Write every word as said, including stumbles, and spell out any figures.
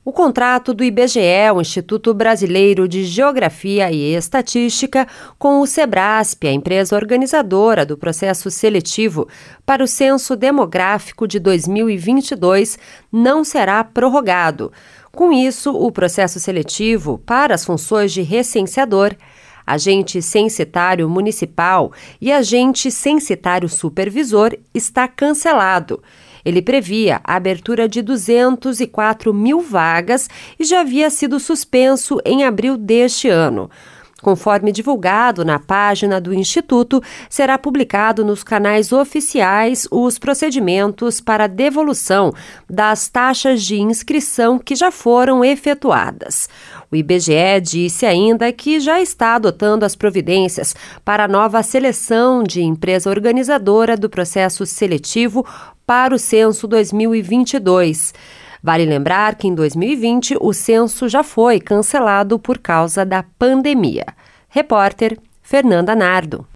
O contrato do I B G E, o Instituto Brasileiro de Geografia e Estatística, com o Sebrasp, a empresa organizadora do processo seletivo para o Censo Demográfico de dois mil e vinte e dois, não será prorrogado. Com isso, o processo seletivo para as funções de recenseador, agente censitário municipal e agente censitário supervisor está cancelado. Ele previa a abertura de duzentas e quatro mil vagas e já havia sido suspenso em abril deste ano. Conforme divulgado na página do Instituto, será publicado nos canais oficiais os procedimentos para devolução das taxas de inscrição que já foram efetuadas. O I B G E disse ainda que já está adotando as providências para a nova seleção de empresa organizadora do processo seletivo para o Censo dois mil e vinte e dois. Vale lembrar que em dois mil e vinte o censo já foi cancelado por causa da pandemia. Repórter Fernanda Nardo.